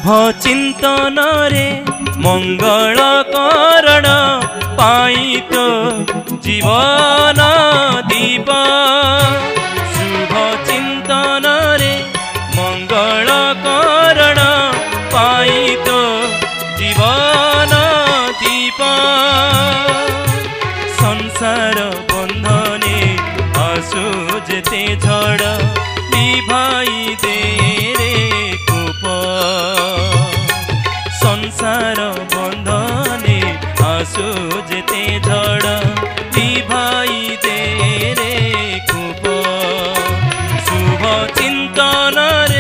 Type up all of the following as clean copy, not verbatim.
चिंतन रे मंगल करण पाई तो जीवन दीप शुभ चिंतन रे मंगल करण पाई तो जीवन दीप संसार बंधने आसु जेते झड़ भाई दे रे कोप संसार बंधने आसु जेते झड़ भाई दे रे कोप शुभ चिंतन रे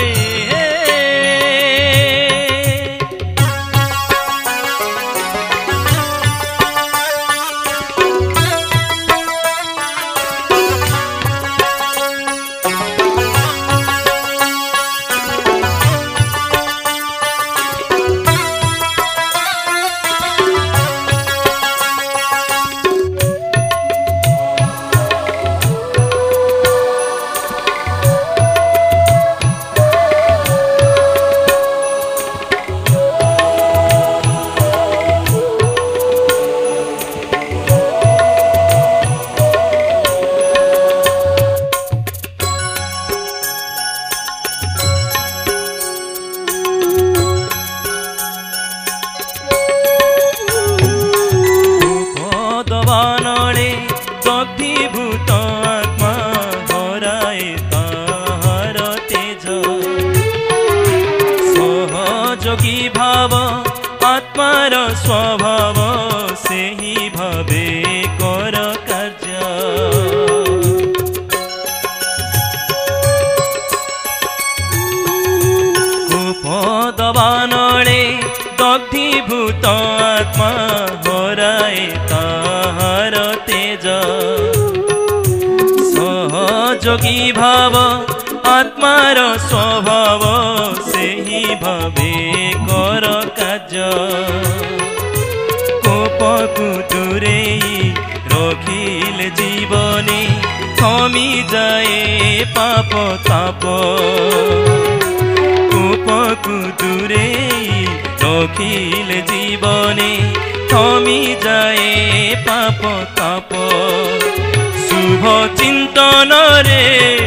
आत्मार स्वभाव से ही भवे कर कार्य कुपदवानले दग्धीभूत आत्मा हराए ताहार तेज सहयोगी भाव आत्मार स्वभाव से ही भवे कर कार्य कोपकु दूरेई रखिले जीवने थमी जाए पाप ताप कोपकु दूरेई रखिले जीवने थमी जाए पाप ताप शुभ चिंतन रे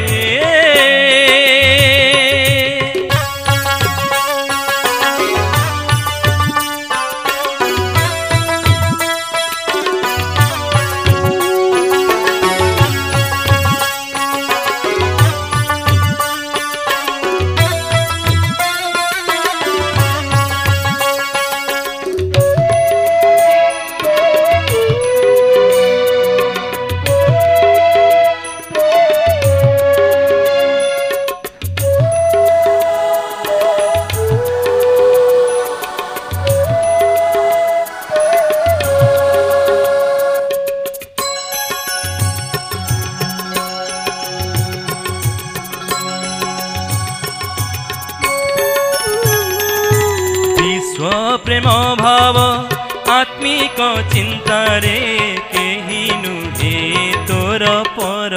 प्रेम भाव आत्मिक चिंता रे केही नुहे तोर पर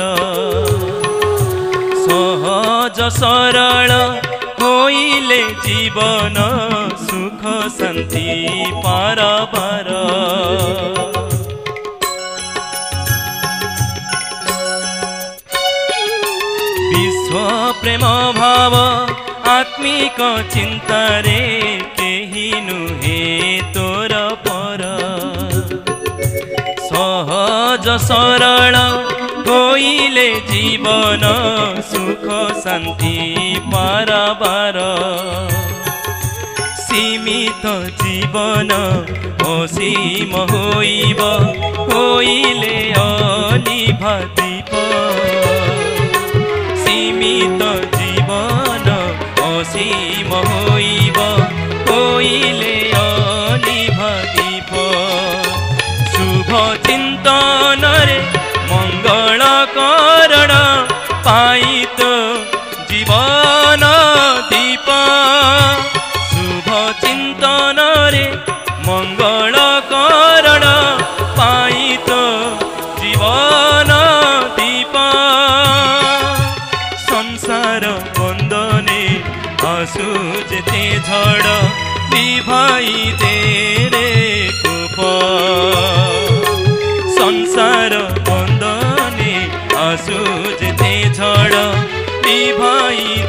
सहज सरल होइले जीवन सुख शांति पार पार विश्व प्रेम भाव आत्मिक चिंता रे केही नुहे तोर पर सहज सरल होइले जीवन सुख शांति पार पार सीमित जीवन असीम होइब होइले अनिभा दीप सीमित जीवन असीम होइब होइले अनिभा दीप शुभ चिंतन रे मंगल करण पाई तो जीवन दीप शुभ चिंतन रे मंगल करण पाई तो जीवन दीप संसार बंधने आसु ঝড় লিভাই দে রে কোপ সংসার বন্দনে আসু যেতে ঝড় লিভাই